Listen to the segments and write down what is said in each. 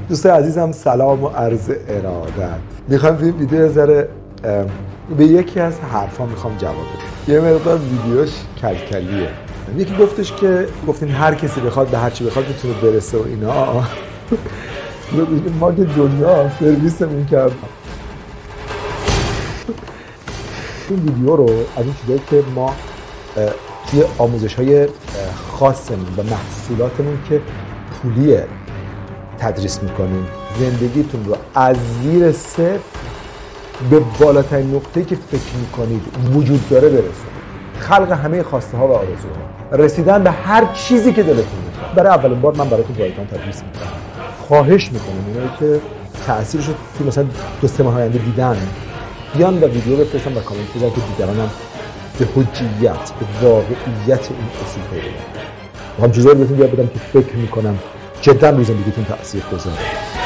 دوستان عزیزم سلام و عرض ارادت. میخوام این ویدیو ذره به یکی از حرفا میخوام جواب بدم. یه مقدار ویدیوش کلکلیه. یکی گفتش که گفتین هر کسی بخواد به هر چی بخواد میتونه برسه و اینا. ما که دنیا سرویسمون کرد. این ویدیو رو از این چیزایی که ما توی آموزش‌های خاصمون و محصولاتمون که پولیه تدریس میکنیم، زندگیتون رو از زیر صفر به بالاترین نقطه‌ای که فکر میکنید وجود داره برسونید. خلق همه خواسته ها و آرزوها، رسیدن به هر چیزی که دلتون میخواد. برای اولین بار من براتون رایگان تدریس میکنم. خواهش میکنم اونایی که تأثیرش رو توی مثلا 2-3 ماه آینده دیدن بیان و ویدیو بفرستن و کامنت بذارن که دیگرانم به حجیت، به واقعیت این اصول پی ببرن. میخوام چیزایی بهتون یاد بدم که فکر میکنم جدا روی زندگیتون تأثیر بذاره.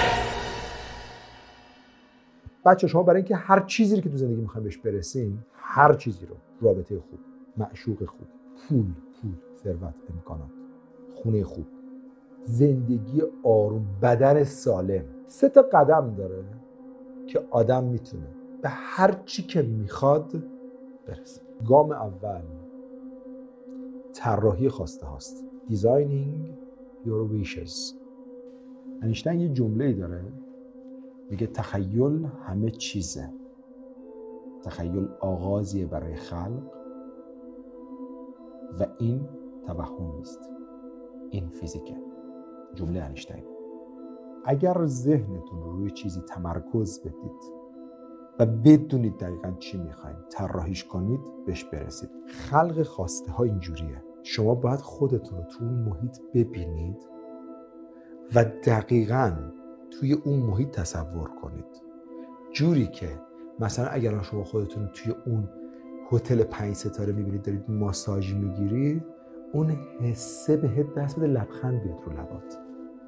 بچه شما برای اینکه هر چیزی که تو زندگی میخوایم بهش برسیم، هر چیزی رو، رابطه خوب، معشوق خوب، پول، ثروت، امکانات، خونه خوب، زندگی آروم، بدن سالم، 3 قدم داره که آدم میتونه به هر چی که میخواد برسه. گام اول طراحی خواسته هاست. Designing your wishes. اینشتین یه جمله‌ای داره میگه تخیل همه چیزه. تخیل آغازیه برای خلق و این توهم نیست، این فیزیکه. جمله اینشتین. اگر ذهنتون رو روی چیزی تمرکز بدید و بدونید دقیقاً چی میخواین، طراحیش کنید، بهش برسید. خلق خواسته ها اینجوریه. شما باید خودتون رو تو اون محیط ببینید و دقیقاً توی اون محیط تصور کنید. جوری که مثلا اگر شما خودتون رو توی اون هتل 5 ستاره میبینید دارید ماساژ میگیرید، اون حسه بهت دست بده لبخند بیاد رو لبات.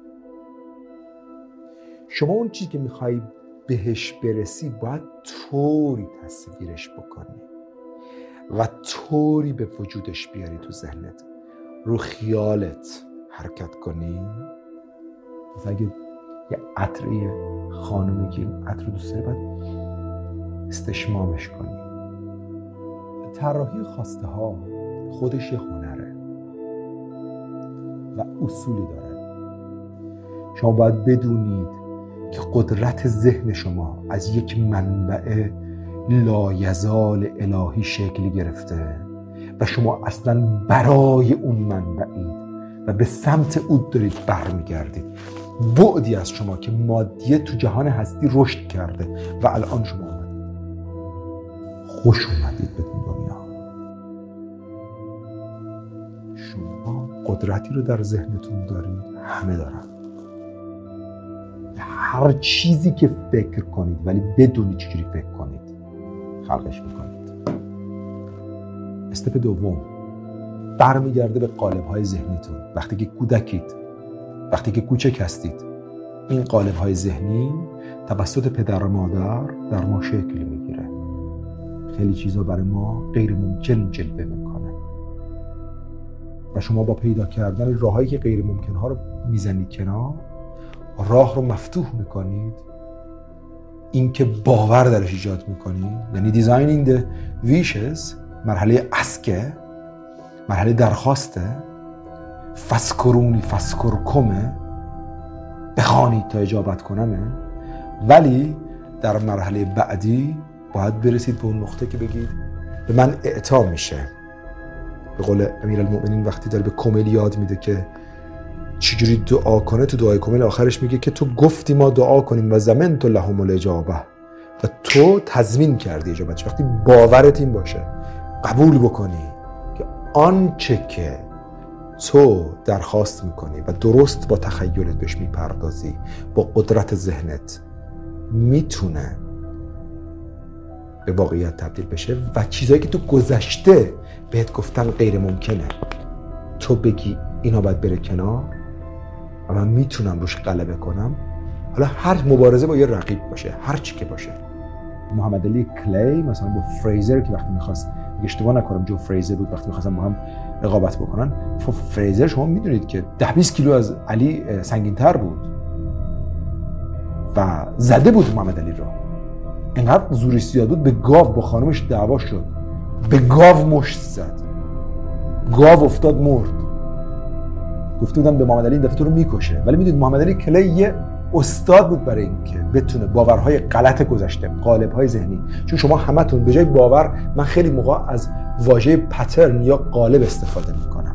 شما اون چیزی که میخوایی بهش برسی باید طوری تصویرش بکنی و طوری به وجودش بیاری تو ذهنت، رو خیالت حرکت کنی. مثلا اگه یه عطری خانومی که این عطر رو دوست داری باید استشمامش کنی. طراحی خواسته ها خودش یه هنره و اصولی داره. شما باید بدونید که قدرت ذهن شما از یک منبع لایزال الهی شکل گرفته و شما اصلا برای اون منبعید و به سمت او دارید برمیگردید. بعدی از شما که مادیه تو جهان هستی رشد کرده و الان شما اومدید. خوش اومدید به دنیا. شما قدرتی رو در ذهنتون دارید، همه دارن. هر چیزی که فکر کنید ولی بدونید چجوری فکر کنید خلقش میکنید. استپ دوم برمیگرده به قالب‌های ذهنیتون. وقتی که کودکید، وقتی که کوچک هستید، این قالب‌های ذهنی توسط پدر و مادر در ما شکل میگیره. خیلی چیزا برای ما غیر ممکن جلوه میکنه و شما با پیدا کردن راهایی که غیر ممکن‌ها رو میزنید کنار، راه رو مفتوح میکنید. این که باور درش ایجاد میکنید، یعنی دیزاینینگ د ویشز، مرحله اسکه، مرحله درخواسته. فسکرونی فسکرکمه، بخوانید تا اجابت کنمه. ولی در مرحله بعدی باید برسید به اون نقطه که بگید به من اعطا میشه. به قول امیرالمؤمنین وقتی داره به کمیل یاد میده که چجوری دعا کنه، تو دعای کمیل آخرش میگه که تو گفتی ما دعا کنیم و زمنت لهم الاجابه، و تو تضمین کردی اجابتش. وقتی باورت این باشه، قبول بکنی که آنچه که تو درخواست میکنی و درست با تخیلت بهش میپردازی، با قدرت ذهنت میتونه به واقعیت تبدیل بشه و چیزایی که تو گذشته بهت گفتن غیر ممکنه، تو بگی اینا باید بره کنار و من میتونم روش غلبه کنم. حالا هر مبارزه با یه رقیب باشه، هر چی که باشه. محمد علی کلی مثلا با فریزر که وقتی میخواست، اشتباه نکنم جو فریزر بود، وقتی میخواستن با هم رقابت بکنن، فریزر شما میدونید که 10-20 کیلو از علی سنگین‌تر بود و زده بود محمد علی را. اینقدر زورش زیاد بود به گاو با خانمش دعوا شد، به گاو مشت زد، گاو افتاد مرد. گفته بودن به محمد علی این دفعه تو رو میکشه. ولی میدونید محمد علی کلی یه استاد بود برای اینکه بتونه باورهای غلط گذشته، قالب‌های ذهنی، چون شما همتون به جای باور، من خیلی موقع از واژه پترن یا قالب استفاده میکنم،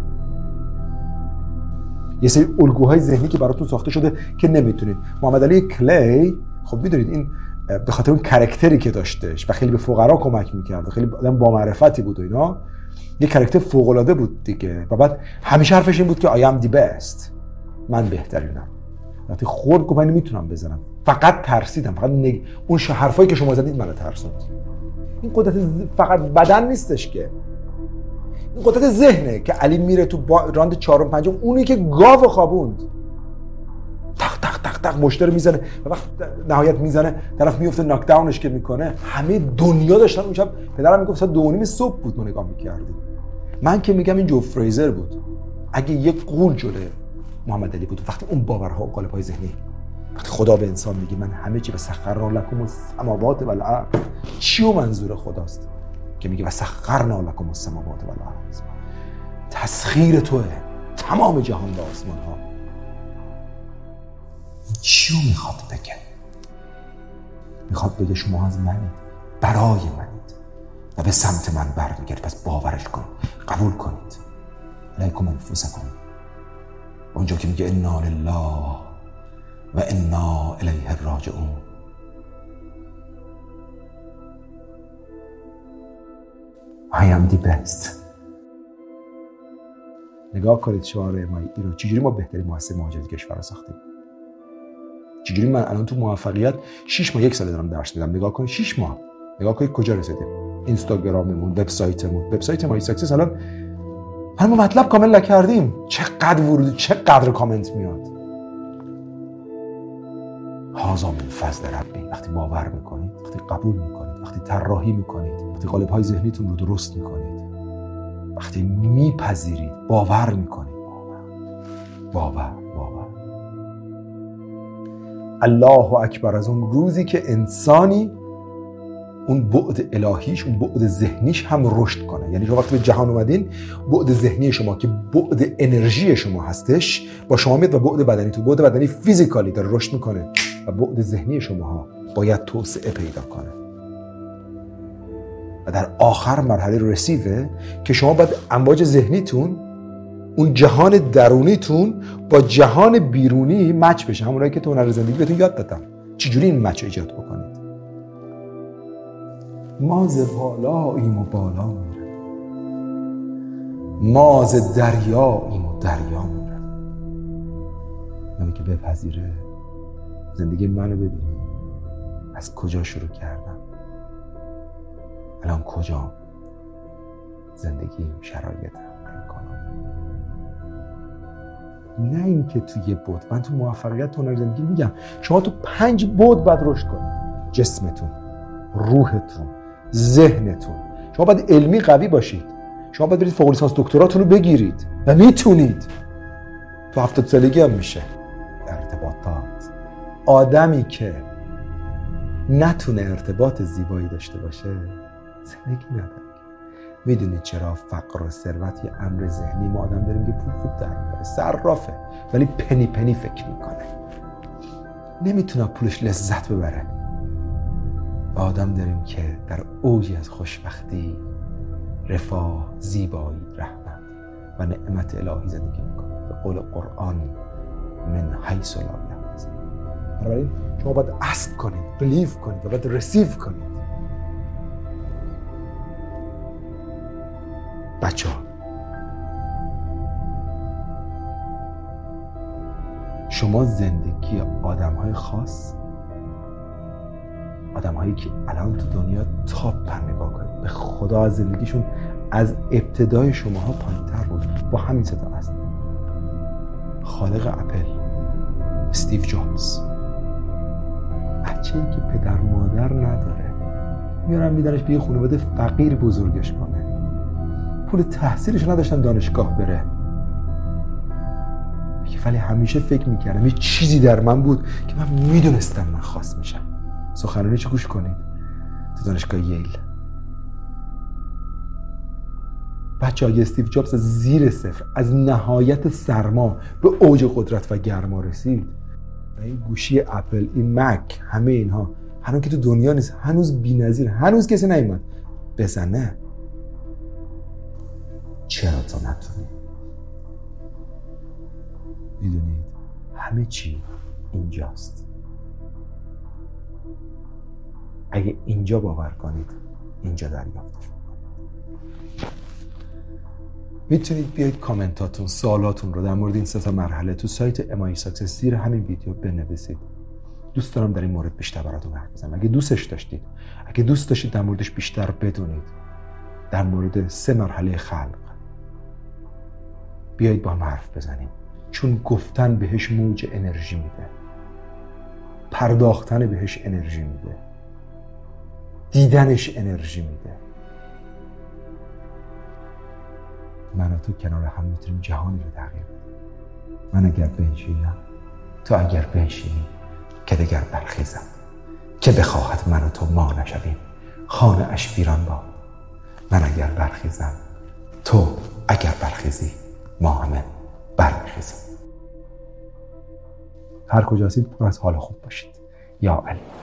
یه سری الگوهای ذهنی که براتون ساخته شده که نمیتونید. محمد علی کلی خب میدونید این به خاطر اون کاراکتری که داشتش و خیلی به فقرا کمک میکرد، خیلی آدم با معرفتی بود و اینا، یه کاراکتر فوق العاده بود دیگه. و بعد همیشه حرفش این بود که I am the best، من بهترینم. وقتی خورد گفت من نمیتونم بزنم، فقط ترسیدم، فقط اون حرفایی که شما زدید منو ترسوند. این قدرت فقط بدن نیستش که، این قدرت ذهنه که علی میره تو راند 4 و 5 اونی که گاو خوابوند، تق تق تق تق مشتر میزنه و وقت نهایت میزنه طرف میفته ناک داونش که میکنه. همه دنیا داشتن اون شب. پدرم میگفت ساعت 2:30 صبح بود ما نگاه میکردیم. من که میگم این جو فریزر بود. اگه یک قول جلوی محمد علی بود، وقتی اون باورها و قالب‌های ذهنی، وقتی خدا به انسان میگه من همه چی بسخرنا لکم السماوات و الارض، چی منظور خداست که میگه بسخرنا لکم السماوات و الارض؟ تسخیر توه تمام جهان و آسمان ها. چی میخواد بگه؟ میخواد بگه شما از منید، برای منید و به سمت من برمیگردید، پس باورش کنید، قبول کنید. علیکم انفسکم. اونجا که میگه انا لله و انا الیه راجعون. I am the best. نگاه کنید شعار MIE رو، چجوری ما بهترین مؤسسه مهاجرتی کشور رو ساختیم. چجوری من الان تو موفقیت 6 ماه 1 سال دارم درس میدم. نگاه کنید 6 ماه، نگاه کنید کجا رسیدیم. اینستاگراممون، وبسایت ما ساکسس الان همون مطلب کامل نکردیم. چقدر ورود، چقدر کامنت میاد. هذا من فضل ربی. وقتی باور میکنید، وقتی قبول میکنید، وقتی طراحی میکنید، وقتی قالب‌های ذهنیتون رو درست میکنید، وقتی میپذیرید، باور میکنید، باور الله اکبر. از اون روزی که انسانی اون بعد الهیش، اون بعد ذهنیش هم رشد کنه. یعنی شما وقتی به جهان اومدین، بعد ذهنی شما که بعد انرژی شما هستش با شما میاد و بعد بدنی، تو بعد بدنی فیزیکالی داره رشد میکنه و بعد ذهنی شما باید توسعه پیدا کنه. و در آخر مرحله رسیوه که شما باید امواج ذهنیتون، اون جهان درونیتون با جهان بیرونی مچ بشه. همونایی که تو هنر زندگی بهتون یاد دادم چجوری این مچ ایجاد بکنید. ما ز بالاییم و بالا میرم، ما ز دریاییم و دریا میرم. منو که بپذیره زندگی منو ببینی از کجا شروع کردم، الان کجا زندگیم، شرایطم، امکانات. نه اینکه تو یه بود. من تو موفقیت تو هنر زندگی میگم شما تو 5 بود باید رشد کنید. جسمتون، روحتون، ذهنتون. شما باید علمی قوی باشید. شما باید برید فوق لیسانس دکتراتون رو بگیرید و میتونید. تو 70 سالگی هم میشه. ارتباطات. آدمی که نتونه ارتباط زیبایی داشته باشه زندگی نداره. میدونید چرا فقر و ثروت یه امر ذهنی؟ ما آدم داریم که پول خوب در میاره، صرافه، ولی پنی پنی فکر میکنه، نمیتونه پولش لذت ببره. و آدم داریم که در اوجی از خوشبختی، رفاه، زیبایی، رحمت و نعمت الهی زندگی میکنه. به قول قرآن من حیث لا یحتسب. بنابراین شما باید اسب کنید، بلیف کنید و باید رسیو کنید. بچه ها، شما زندگی آدم‌های خاص، آدم‌هایی که الان تو دنیا تاپن نگاه کنید، به خدا از زندگیشون از ابتدای شماها پایین‌تر بود. با همین صدا است. خالق اپل، استیو جابز، بچه‌ای که پدر مادر نداره، میارن میدنش به یه خانواده فقیر بزرگش کنه. پول تحصیلش نداشتن دانشگاه بره، ولی همیشه فکر میکردم یه چیزی در من بود که من میدونستم من خاص میشم. سخنرانیش گوش کنید تو دانشگاه ییل. بچه‌ها استیو جابز از زیر صفر، از نهایت سرما به اوج قدرت و گرما رسید. و این گوشی اپل، این مک، همه اینها هنوز که تو دنیا نیست، هنوز بی‌نظیر، هنوز کسی نیومد بزنه. چرا تو نتونی؟ میدونید همه چی اینجاست. اگه اینجا باور کنید اینجا دریافتش میکنید. میتونید بیاید کامنتاتون، سوالاتون رو در مورد این 3 مرحله تو سایت MI Success زیر همین ویدیو بنویسید. دوست دارم در این مورد بیشتر براتون حرف بزنم. اگه دوستش داشتید، اگه دوست داشتید در موردش بیشتر بدونید، در مورد 3 مرحله خلق، بیایید با هم حرف بزنیم. چون گفتن بهش موج انرژی میده، پرداختن بهش انرژی میده، دیدنش انرژی میده. من و تو کنار هم میتونیم جهانی رو تغییر بدیم. من اگر بنشینم، تو اگر بنشینی، که دگر برخیزم، که بخواهد من و تو ما نشویم، خانه اش ویران باد. من اگر برخیزم، تو اگر برخیزی، ما همه برمیخیزیم. هر کجا هستید پر از حال خوب باشید. یا علی.